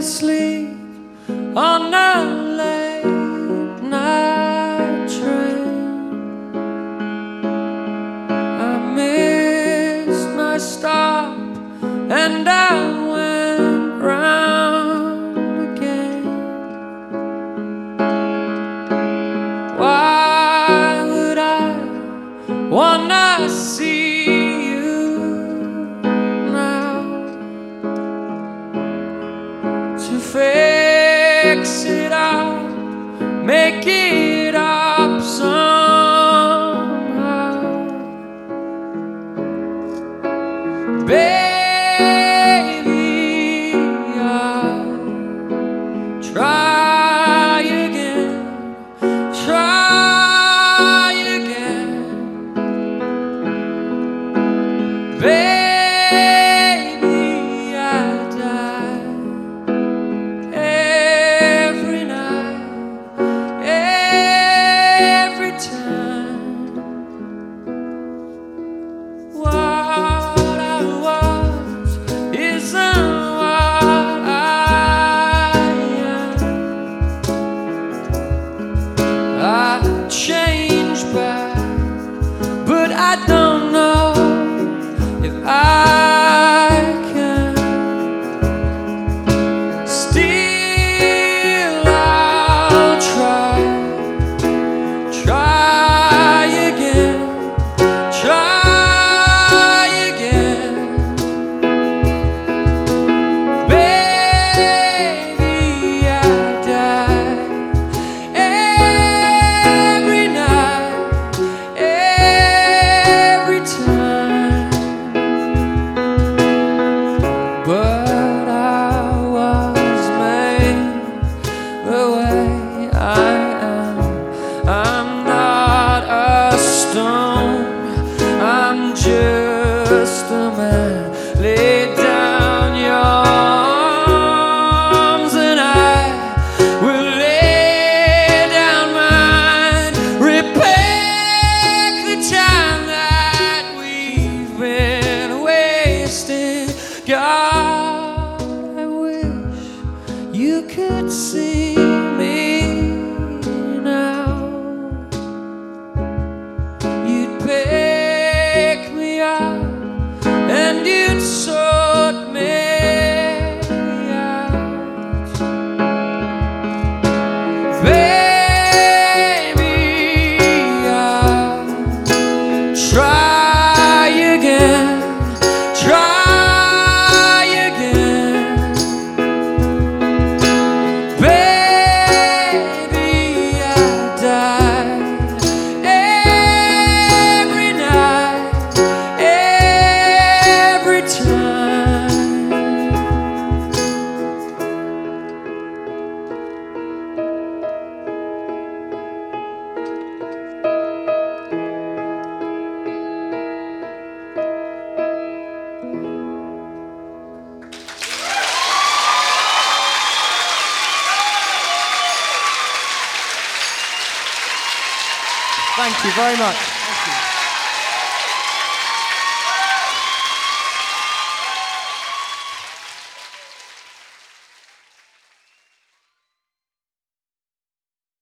sleep on a late night train. I missed my stop and I went round again. Why would I wanna see you now? To fix it up, make it up somehow. Baby, I'll try again, try again. Baby, I die every night, every time. What I was isn't what I am. I changed back, but I don't know if I can. Still I'll try again, try again. Baby, I die every night, every time. But I was made the way I am. I'm not a stone, I'm just a man. Lay down your arms and I will lay down mine. Repair the time that we've been wasting. God, I wish you could see me now. You'd pick me up and you'd sort me out. Baby, I'll try again, try again. Baby, I die every night, every time. Thank you very much.